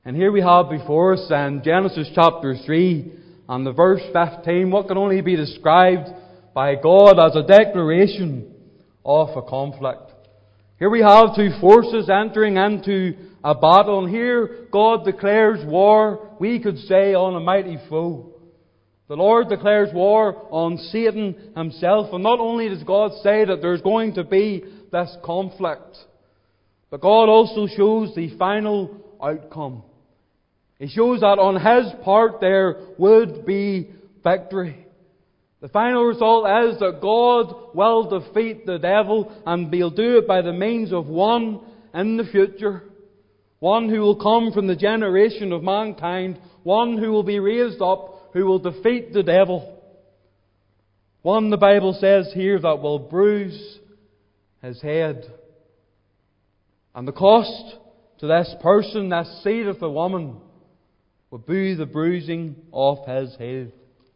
And here we have before us in Genesis chapter 3 and the verse 15 what can only be described by God as a declaration of a conflict. Here we have two forces entering into a battle, and here God declares war, we could say, on a mighty foe. The Lord declares war on Satan himself, and not only does God say that there's going to be this conflict, but God also shows the final outcome. He shows that on His part there would be victory. The final result is that God will defeat the devil, and He'll do it by the means of one in the future. One who will come from the generation of mankind. One who will be raised up, who will defeat the devil. One, the Bible says here, that will bruise his head. And the cost to this person, this seed of the woman, will be the bruising of his head.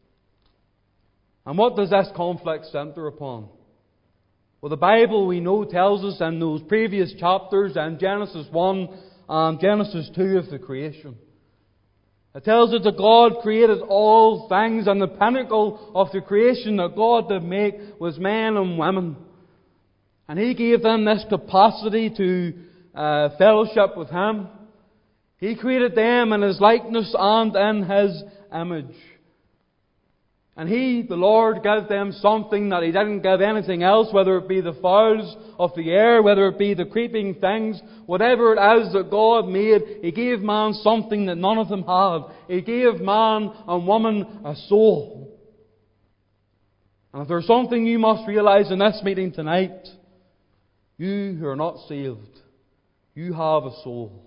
And what does this conflict center upon? Well, the Bible, we know, tells us in those previous chapters in Genesis 1 and Genesis 2 of the creation. It tells us that God created all things, and the pinnacle of the creation that God did make was men and women. And He gave them this capacity to fellowship with Him. He created them in His likeness and in His image. And He, the Lord, gave them something that He didn't give anything else, whether it be the fowls of the air, whether it be the creeping things, whatever it is that God made, He gave man something that none of them had. He gave man and woman a soul. And if there's something you must realize in this meeting tonight, you who are not saved, you have a soul.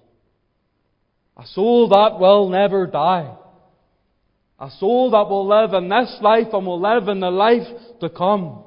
A soul that will never die. A soul that will live in this life and will live in the life to come.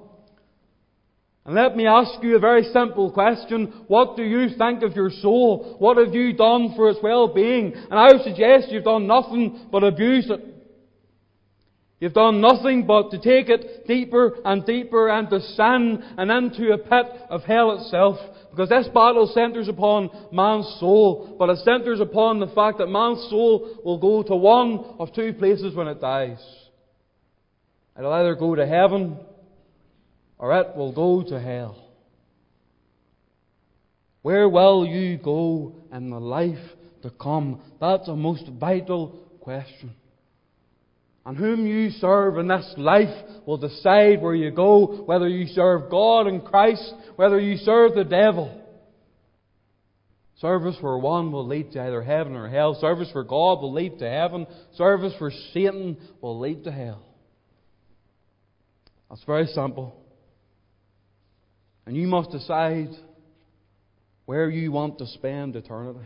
And let me ask you a very simple question. What do you think of your soul? What have you done for its well-being? And I would suggest you've done nothing but abuse it. You've done nothing but to take it deeper and deeper into sin and into a pit of hell itself. Because this battle centres upon man's soul, but it centres upon the fact that man's soul will go to one of two places when it dies. It'll either go to heaven or it will go to hell. Where will you go in the life to come? That's a most vital question. And whom you serve in this life will decide where you go, whether you serve God and Christ, whether you serve the devil. Service for one will lead to either heaven or hell. Service for God will lead to heaven. Service for Satan will lead to hell. That's very simple. And you must decide where you want to spend eternity.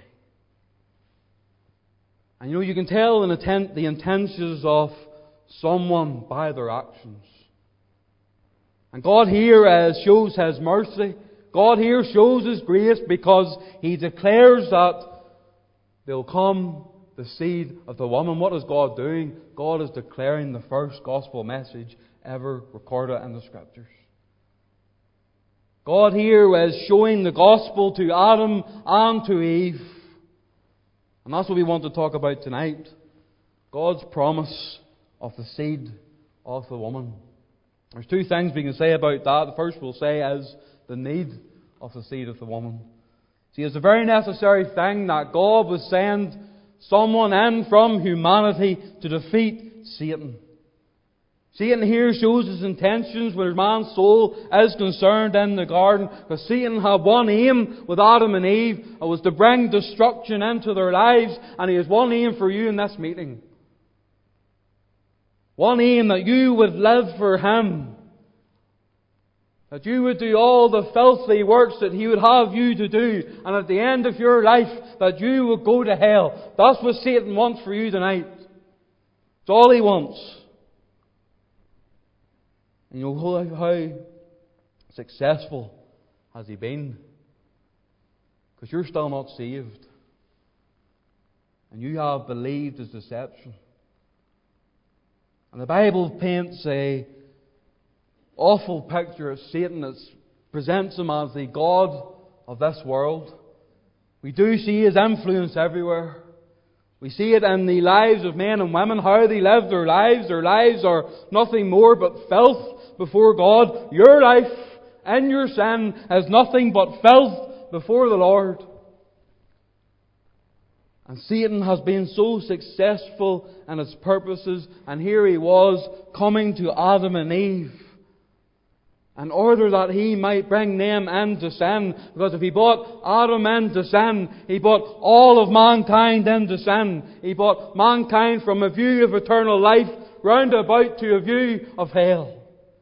And you can tell the intentions of someone by their actions. And God here shows His mercy. God here shows His grace because He declares that there will come the seed of the woman. What is God doing? God is declaring the first gospel message ever recorded in the Scriptures. God here is showing the gospel to Adam and to Eve. And that's what we want to talk about tonight. God's promise of the seed of the woman. There's two things we can say about that. The first we'll say is the need of the seed of the woman. See, it's a very necessary thing that God would send someone in from humanity to defeat Satan. Satan here shows his intentions where man's soul is concerned in the garden. Because Satan had one aim with Adam and Eve. It was to bring destruction into their lives. And he has one aim for you in this meeting. One aim, that you would live for Him. That you would do all the filthy works that He would have you to do. And at the end of your life, that you would go to hell. That's what Satan wants for you tonight. It's all he wants. And you know how successful has he been? Because you're still not saved. And you have believed his deception. And the Bible paints a awful picture of Satan that presents him as the god of this world. We do see his influence everywhere. We see it in the lives of men and women, how they live their lives. Their lives are nothing more but filth before God. Your life and your sin is nothing but filth before the Lord. And Satan has been so successful in his purposes, and here he was coming to Adam and Eve in order that he might bring them into sin. Because if he brought Adam into sin, he brought all of mankind into sin. He brought mankind from a view of eternal life round about to a view of hell.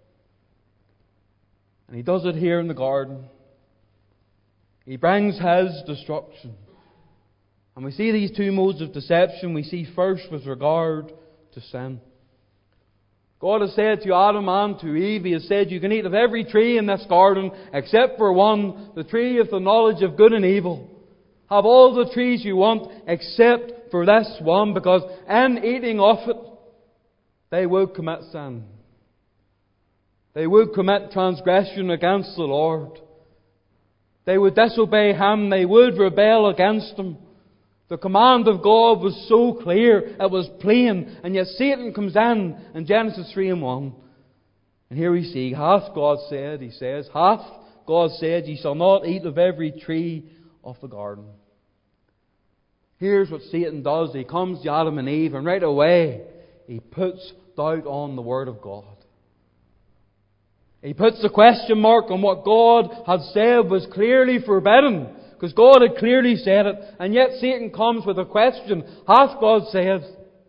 And he does it here in the garden. He brings his destruction. And we see these two modes of deception. We see first with regard to sin. God has said to Adam and to Eve, He has said, you can eat of every tree in this garden except for one, the tree of the knowledge of good and evil. Have all the trees you want except for this one, because in eating of it, they would commit sin. They would commit transgression against the Lord. They would disobey Him. They would rebel against Him. The command of God was so clear, it was plain, and yet Satan comes in Genesis 3:1. And here we see, hath God said, he says, hath God said, ye shall not eat of every tree of the garden. Here's what Satan does. He comes to Adam and Eve, and right away he puts doubt on the Word of God. He puts a question mark on what God had said was clearly forbidden. Because God had clearly said it, and yet Satan comes with a question. Hath God said?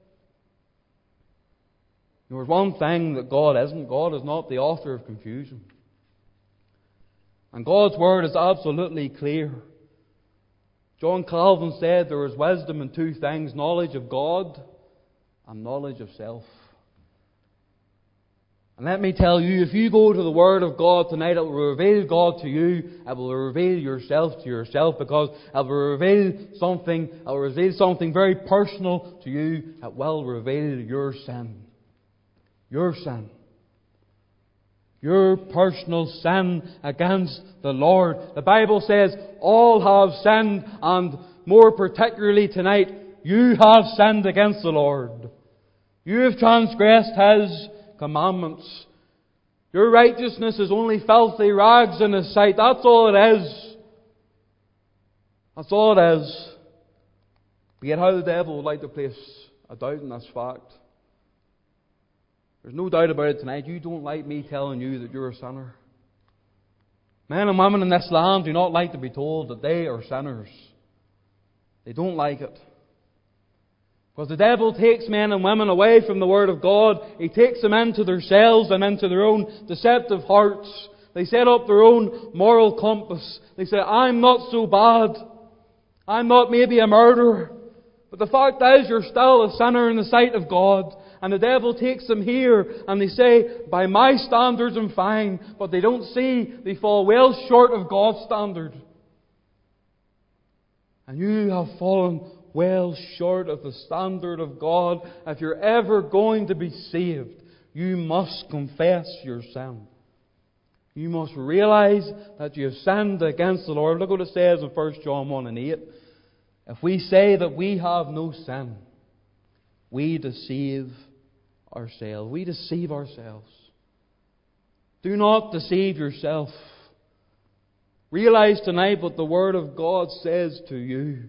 There's one thing that God isn't. God is not the author of confusion. And God's Word is absolutely clear. John Calvin said there is wisdom in two things: knowledge of God and knowledge of self. And let me tell you, if you go to the Word of God tonight, it will reveal God to you. It will reveal yourself to yourself, because it will reveal something very personal to you. It will reveal your sin. Your sin. Your personal sin against the Lord. The Bible says all have sinned, and more particularly tonight, you have sinned against the Lord. You have transgressed His commandments. Your righteousness is only filthy rags in His sight. That's all it is. That's all it is. But yet how the devil would like to place a doubt in this fact. There's no doubt about it tonight. You don't like me telling you that you're a sinner. Men and women in this land do not like to be told that they are sinners. They don't like it. Because the devil takes men and women away from the Word of God. He takes them into themselves and into their own deceptive hearts. They set up their own moral compass. They say, I'm not so bad. I'm not maybe a murderer. But the fact is, you're still a sinner in the sight of God. And the devil takes them here and they say, by my standards I'm fine. But they don't see they fall well short of God's standard. And you have fallen well short of the standard of God. If you're ever going to be saved, you must confess your sin. You must realize that you have sinned against the Lord. Look what it says in 1 John 1:8. If we say that we have no sin, we deceive ourselves. We deceive ourselves. Do not deceive yourself. Realize tonight what the Word of God says to you.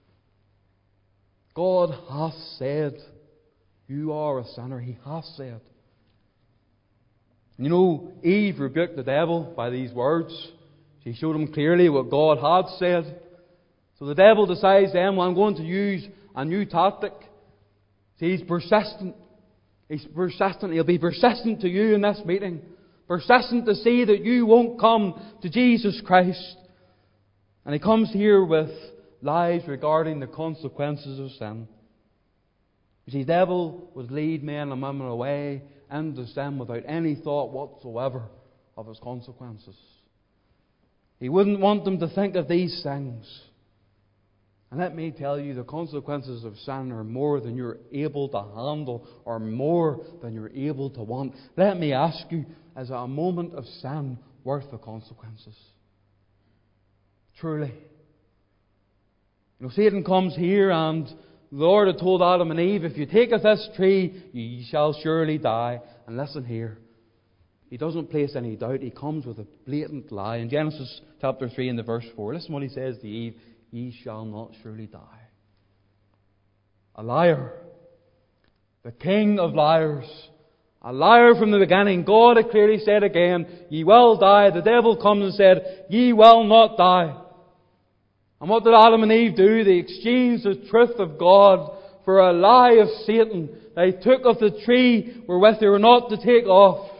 God hath said, you are a sinner. He hath said. You know, Eve rebuked the devil by these words. She showed him clearly what God had said. So the devil decides then, well, I'm going to use a new tactic. See, he's persistent. He's persistent. He'll be persistent to you in this meeting. Persistent to see that you won't come to Jesus Christ. And he comes here with lies regarding the consequences of sin. You see, the devil would lead men and women away into sin without any thought whatsoever of its consequences. He wouldn't want them to think of these things. And let me tell you, the consequences of sin are more than you're able to handle, or more than you're able to want. Let me ask you, is a moment of sin worth the consequences? Truly. You know, Satan comes here and The Lord had told Adam and Eve, if you take of this tree, ye shall surely die. And listen here. He doesn't place any doubt. He comes with a blatant lie. In Genesis chapter 3 and the verse 4, listen what he says to Eve. Ye shall not surely die. A liar. The king of liars. A liar from the beginning. God had clearly said again, ye will die. The devil comes and said, ye will not die. And what did Adam and Eve do? They exchanged the truth of God for a lie of Satan. They took of the tree wherewith they were not to take off,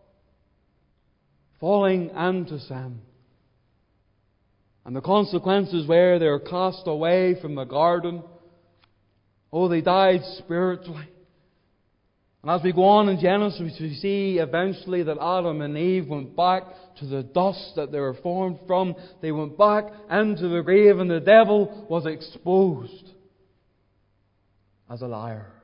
falling into sin. And the consequences were they were cast away from the garden. Oh, they died spiritually. And as we go on in Genesis, we see eventually that Adam and Eve went back to the dust that they were formed from. They went back into the grave, and the devil was exposed as a liar.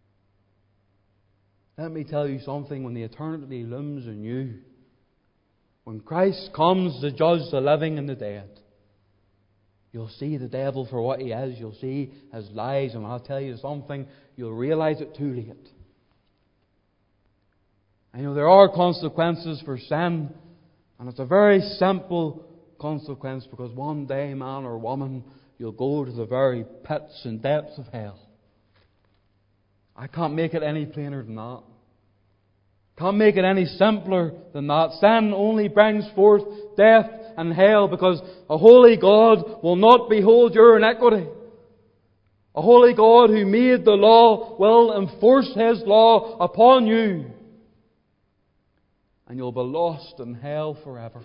Let me tell you something. When the eternity looms anew, when Christ comes to judge the living and the dead, you'll see the devil for what he is. You'll see his lies. And I'll tell you something, you'll realize it too late. And there are consequences for sin. And it's a very simple consequence, because one day, man or woman, you'll go to the very pits and depths of hell. I can't make it any plainer than that. Can't make it any simpler than that. Sin only brings forth death and hell, because a holy God will not behold your iniquity. A holy God who made the law will enforce His law upon you. And you'll be lost in hell forever.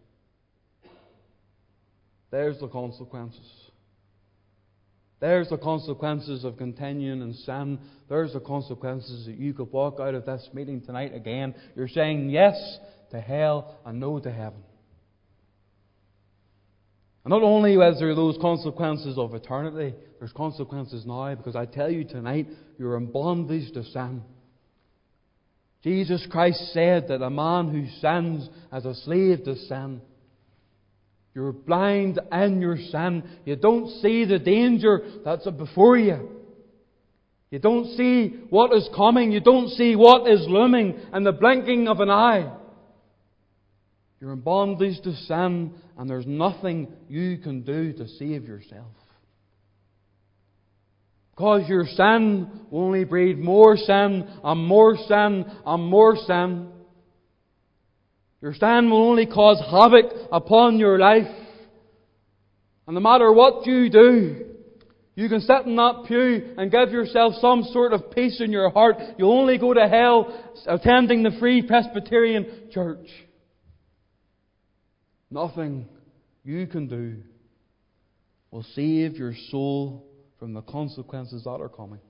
There's the consequences. There's the consequences of continuing in sin. There's the consequences that you could walk out of this meeting tonight again. You're saying yes to hell and no to heaven. And not only is there those consequences of eternity, there's consequences now, because I tell you tonight, you're in bondage to sin. Jesus Christ said that a man who sins is a slave to sin. You're blind in your sin. You don't see the danger that's before you. You don't see what is coming. You don't see what is looming in the blinking of an eye. You're in bondage to sin, and there's nothing you can do to save yourself. Because your sin will only breed more sin and more sin and more sin. Your sin will only cause havoc upon your life. And no matter what you do, you can sit in that pew and give yourself some sort of peace in your heart. You'll only go to hell attending the Free Presbyterian Church. Nothing you can do will save your soul from the consequences that are coming.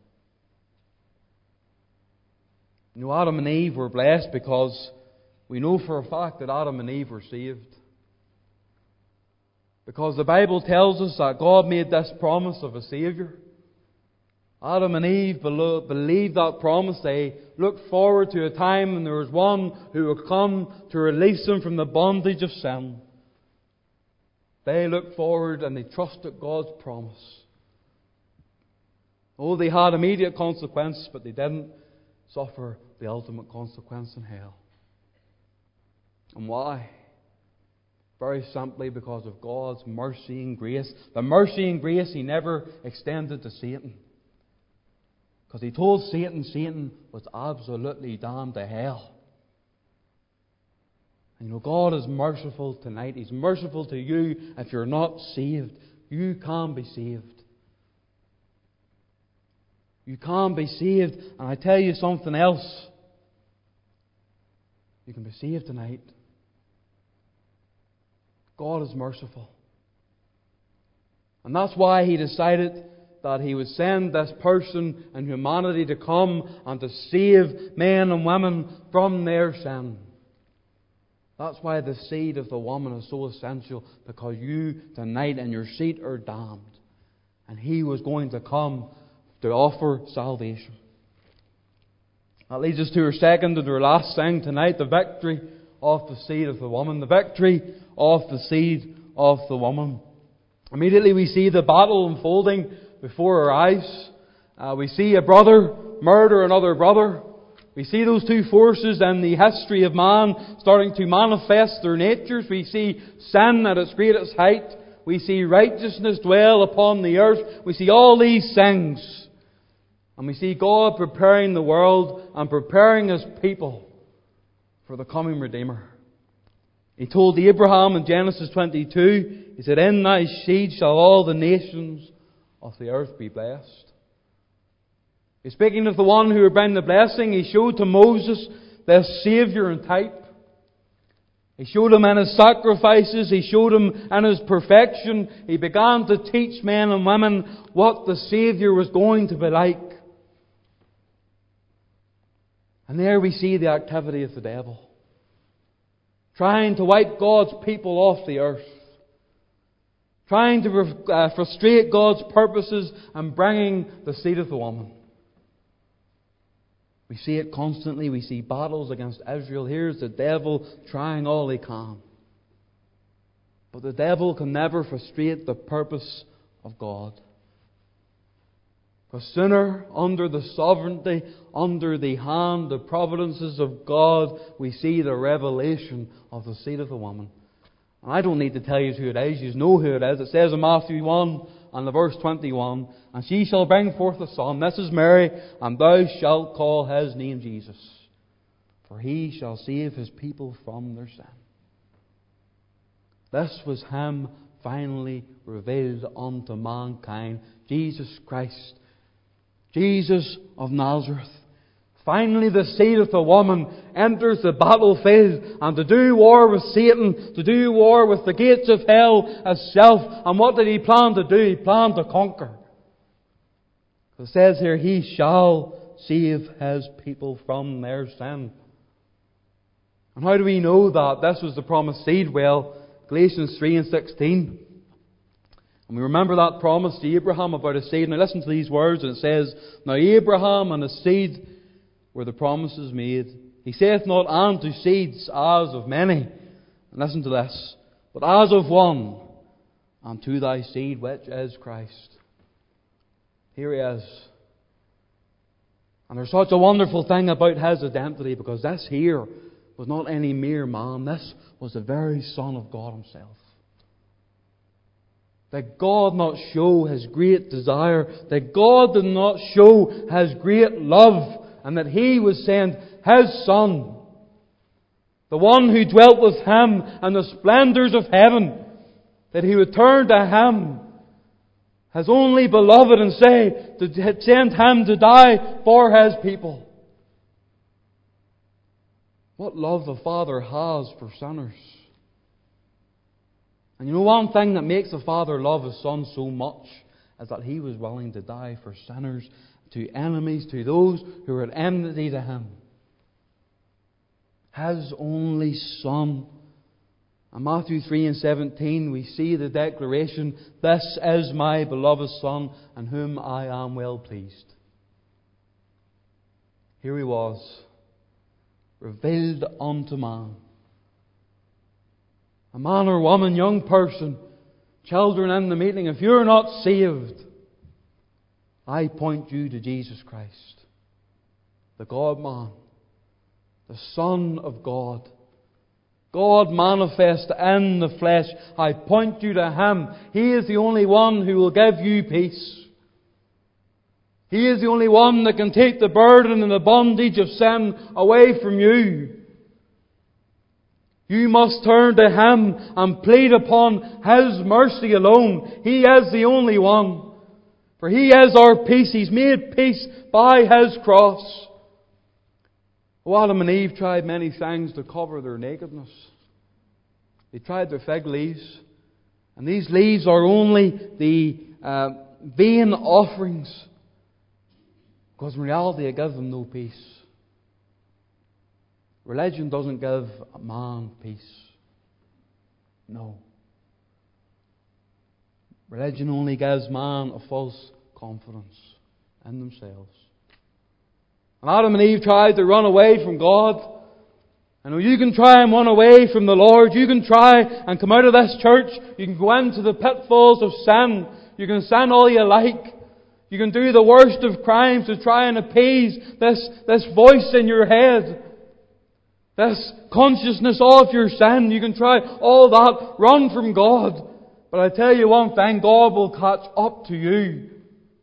You know, Adam and Eve were blessed because we know for a fact that Adam and Eve were saved. Because the Bible tells us that God made this promise of a Saviour. Adam and Eve believed that promise. They looked forward to a time when there was one who would come to release them from the bondage of sin. They looked forward and they trusted God's promise. Oh, they had immediate consequences, but they didn't suffer the ultimate consequence in hell. And why? Very simply because of God's mercy and grace. The mercy and grace He never extended to Satan. Because He told Satan was absolutely damned to hell. And you know, God is merciful tonight. He's merciful to you if you're not saved. You can be saved. You can be saved. And I tell you something else. You can be saved tonight. God is merciful. And that's why He decided that He would send this person in humanity to come and to save men and women from their sin. That's why the seed of the woman is so essential, because you tonight in your seat are damned. And He was going to come to offer salvation. That leads us to our second and our last thing tonight, the victory of the seed of the woman. The victory of the seed of the woman. Immediately we see the battle unfolding before our eyes. We see a brother murder another brother. We see those two forces in the history of man starting to manifest their natures. We see sin at its greatest height. We see righteousness dwell upon the earth. We see all these things. And we see God preparing the world and preparing His people for the coming Redeemer. He told Abraham in Genesis 22, He said, "In thy seed shall all the nations of the earth be blessed." He's speaking of the one who would bring the blessing. He showed to Moses this Saviour and type. He showed him in His sacrifices. He showed him in His perfection. He began to teach men and women what the Saviour was going to be like. And there we see the activity of the devil, trying to wipe God's people off the earth, trying to frustrate God's purposes and bringing the seed of the woman. We see it constantly. We see battles against Israel. Here's the devil trying all he can. But the devil can never frustrate the purpose of God. Because sooner, under the sovereignty, under the hand, the providences of God, we see the revelation of the seed of the woman. And I don't need to tell you who it is. You know who it is. It says in Matthew 1 and the verse 21, "And she shall bring forth a son." This is Mary. "And thou shalt call his name Jesus. For he shall save his people from their sin." This was Him finally revealed unto mankind. Jesus Christ. Jesus of Nazareth. Finally, the seed of the woman enters the battlefield, and to do war with Satan, to do war with the gates of hell itself. And what did He plan to do? He planned to conquer. It says here, He shall save His people from their sin. And how do we know that this was the promised seed? Well, Galatians 3 and 16. And we remember that promise to Abraham about a seed. Now listen to these words, and it says, "Now Abraham and his seed were the promises made. He saith not unto seeds as of many." And listen to this. "But as of one, and to thy seed, which is Christ." Here He is. And there's such a wonderful thing about His identity, because this here was not any mere man. This was the very Son of God Himself. That God not show His great desire, that God did not show His great love, and that He would send His Son, the one who dwelt with Him in the splendours of heaven, that He would turn to Him, His only beloved, and say, to send Him to die for His people. What love the Father has for sinners. And you know, one thing that makes the Father love His Son so much is that He was willing to die for sinners, to enemies, to those who were at enmity to Him. His only Son. In Matthew 3 and 17 we see the declaration, "This is my beloved Son, in whom I am well pleased." Here He was, revealed unto man. A man or woman, young person, children in the meeting, if you're not saved, I point you to Jesus Christ, the God-man, the Son of God, God manifest in the flesh. I point you to Him. He is the only one who will give you peace. He is the only one that can take the burden and the bondage of sin away from you. You must turn to Him and plead upon His mercy alone. He is the only one. For He is our peace. He's made peace by His cross. Oh, Adam and Eve tried many things to cover their nakedness. They tried their fig leaves. And these leaves are only the vain offerings. Because in reality it gives them no peace. Religion doesn't give a man peace. No. Religion only gives man a false confidence in themselves. And Adam and Eve tried to run away from God. And you can try and run away from the Lord. You can try and come out of this church. You can go into the pitfalls of sin. You can sin all you like. You can do the worst of crimes to try and appease this voice in your head. This consciousness of your sin. You can try all that. Run from God. But I tell you one thing, God will catch up to you.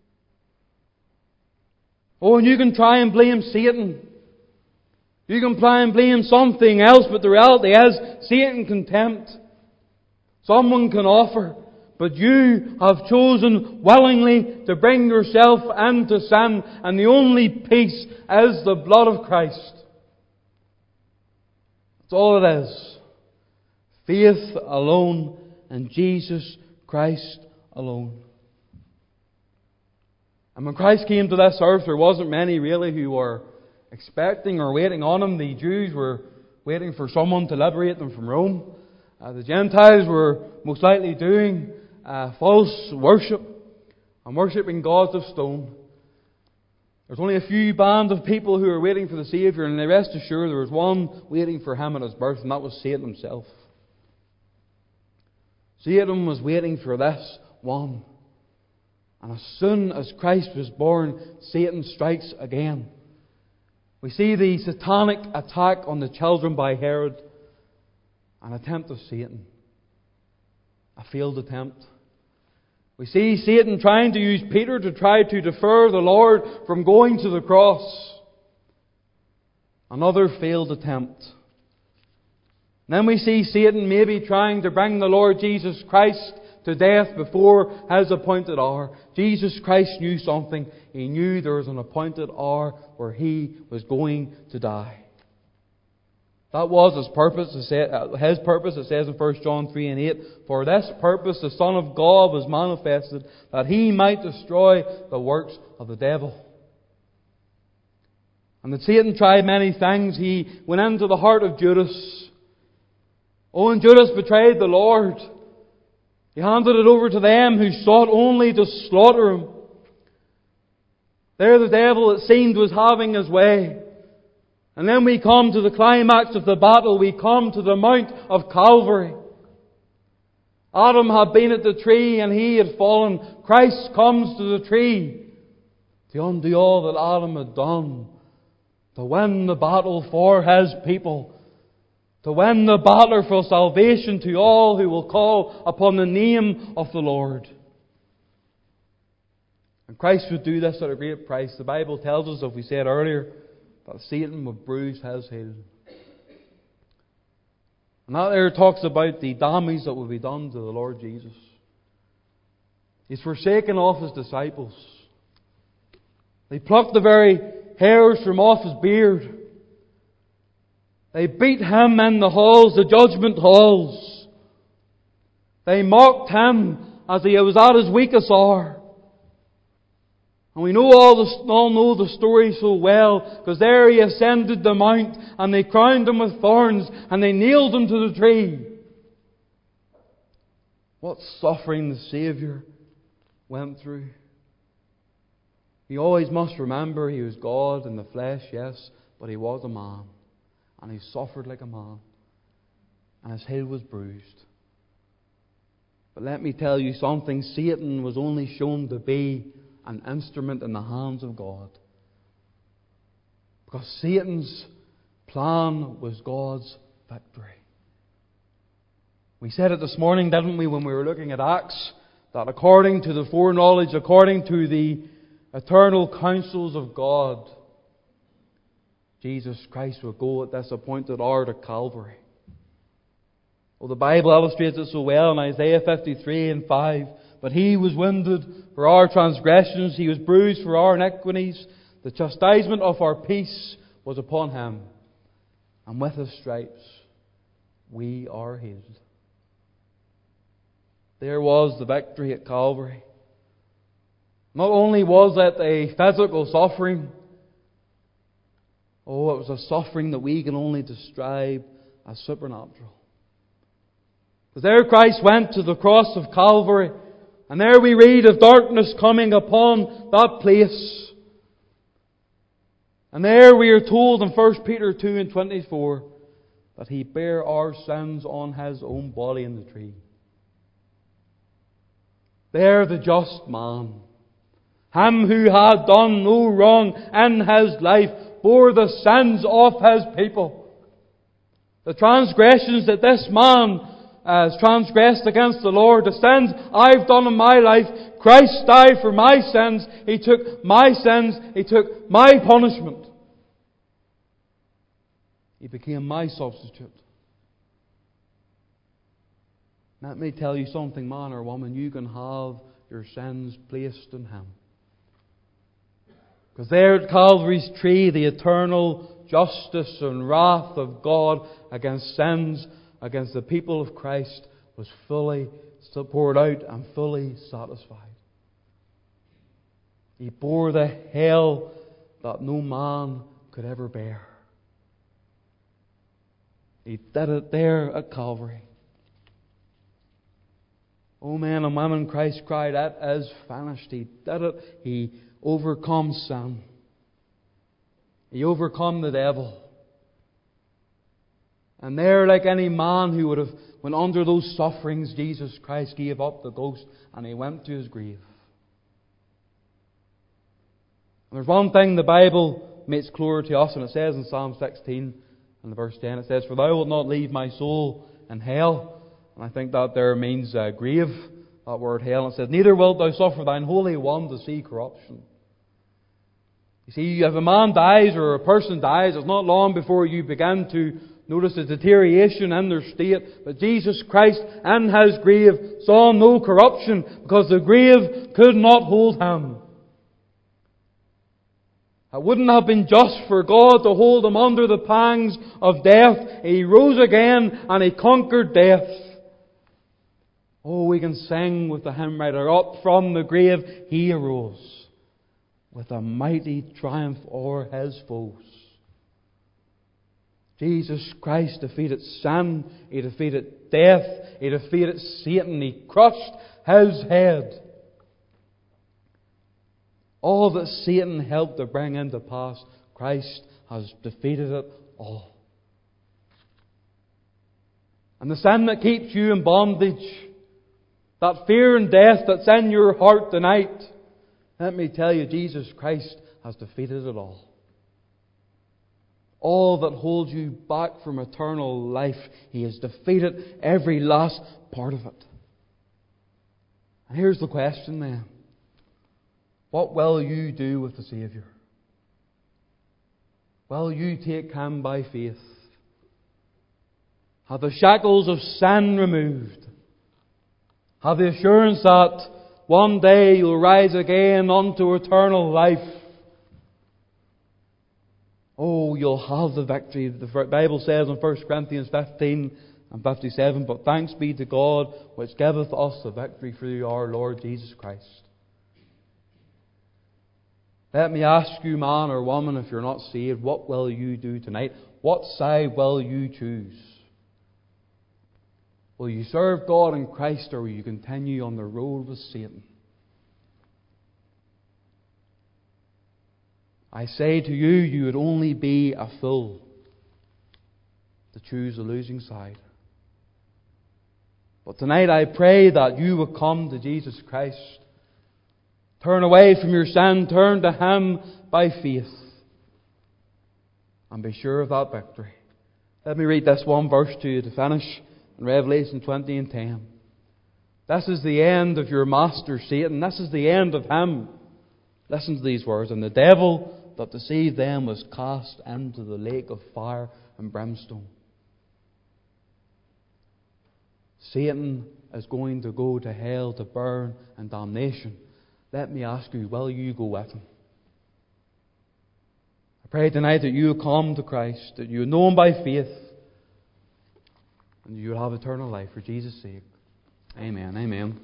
Oh, and you can try and blame Satan. You can try and blame something else, but the reality is, Satan can tempt. Someone can offer. But you have chosen willingly to bring yourself into sin, and the only peace is the blood of Christ. That's all it is. Faith alone in Jesus Christ alone. And when Christ came to this earth, there wasn't many really who were expecting or waiting on Him. The Jews were waiting for someone to liberate them from Rome. The Gentiles were most likely doing false worship and worshipping gods of stone. There's only a few band of people who are waiting for the Saviour, and rest assured there was one waiting for Him at His birth, and that was Satan himself. Satan was waiting for this one. And as soon as Christ was born, Satan strikes again. We see the satanic attack on the children by Herod. An attempt of Satan. A failed attempt. We see Satan trying to use Peter to try to defer the Lord from going to the cross. Another failed attempt. Then we see Satan maybe trying to bring the Lord Jesus Christ to death before His appointed hour. Jesus Christ knew something. He knew there was an appointed hour where He was going to die. That was His purpose. His purpose, it says in 1 John 3 and 8, for this purpose the Son of God was manifested, that He might destroy the works of the devil. And that Satan tried many things. He went into the heart of Judas. Oh, and Judas betrayed the Lord. He handed it over to them who sought only to slaughter Him. There the devil, it seemed, was having his way. And then we come to the climax of the battle. We come to the Mount of Calvary. Adam had been at the tree and he had fallen. Christ comes to the tree to undo all that Adam had done. To win the battle for His people. To win the battle for salvation to all who will call upon the name of the Lord. And Christ would do this at a great price. The Bible tells us, as we said earlier, that Satan would bruise His heel. And that there talks about the damage that will be done to the Lord Jesus. He's forsaken off His disciples. They plucked the very hairs from off His beard. They beat Him in the halls, the judgment halls. They mocked Him as He was at His weakest hour. And we all know the story so well, because there He ascended the mount and they crowned Him with thorns and they nailed Him to the tree. What suffering the Saviour went through. You always must remember He was God in the flesh, yes, but He was a man. And He suffered like a man. And His heel was bruised. But let me tell you something, Satan was only shown to be an instrument in the hands of God. Because Satan's plan was God's victory. We said it this morning, didn't we, when we were looking at Acts, that according to the foreknowledge, according to the eternal counsels of God, Jesus Christ will go at this appointed hour to Calvary. Well, the Bible illustrates it so well in Isaiah 53 and 5. But He was wounded for our transgressions, He was bruised for our iniquities. The chastisement of our peace was upon Him. And with His stripes we are healed. There was the victory at Calvary. Not only was it a physical suffering, it was a suffering that we can only describe as supernatural. Because there Christ went to the cross of Calvary, and there we read of darkness coming upon that place. And there we are told in 1 Peter 2 and 24 that He bare our sins on His own body in the tree. There the just man, Him who had done no wrong in His life bore the sins of His people. The transgressions that this man has transgressed against the Lord, the sins I've done in my life, Christ died for my sins. He took my sins. He took my punishment. He became my substitute. Let me tell you something, man or woman, you can have your sins placed in Him. Because there at Calvary's tree, the eternal justice and wrath of God against sins, against the people of Christ, was fully poured out and fully satisfied. He bore the hell that no man could ever bear. He did it there at Calvary. Oh, men and women, Christ cried, "It is finished." He did it. He overcome sin. He overcome the devil. And there, like any man who would have went under those sufferings, Jesus Christ gave up the ghost and He went to His grave. And there's one thing the Bible makes clear to us, and it says in Psalm 16 and verse 10, it says, "For Thou wilt not leave my soul in hell." And I think that there means grave, that word hell. And it says, "Neither wilt Thou suffer Thine Holy One to see corruption." You see, if a man dies or a person dies, it's not long before you begin to notice a deterioration in their state. But Jesus Christ in His grave saw no corruption because the grave could not hold Him. It wouldn't have been just for God to hold Him under the pangs of death. He rose again and He conquered death. Oh, we can sing with the hymn writer, "Up from the grave He arose, with a mighty triumph o'er His foes." Jesus Christ defeated sin. He defeated death. He defeated Satan. He crushed his head. All that Satan helped to bring into pass, Christ has defeated it all. And the sin that keeps you in bondage, that fear and death that's in your heart tonight, let me tell you, Jesus Christ has defeated it all. All that holds you back from eternal life, He has defeated every last part of it. And here's the question then. What will you do with the Saviour? Will you take Him by faith? Have the shackles of sin removed? Have the assurance that one day you'll rise again unto eternal life? Oh, you'll have the victory. The Bible says in 1 Corinthians 15 and 57, "But thanks be to God, which giveth us the victory through our Lord Jesus Christ." Let me ask you, man or woman, if you're not saved, what will you do tonight? What side will you choose? Will you serve God in Christ, or will you continue on the road with Satan? I say to you, you would only be a fool to choose the losing side. But tonight I pray that you will come to Jesus Christ. Turn away from your sin, turn to Him by faith, and be sure of that victory. Let me read this one verse to you to finish in Revelation 20 and 10. This is the end of your master Satan. This is the end of him. Listen to these words. "And the devil that deceived them was cast into the lake of fire and brimstone." Satan is going to go to hell to burn in damnation. Let me ask you, will you go with him? I pray tonight that you will come to Christ, that you will know Him by faith, and you will have eternal life for Jesus' sake. Amen. Amen.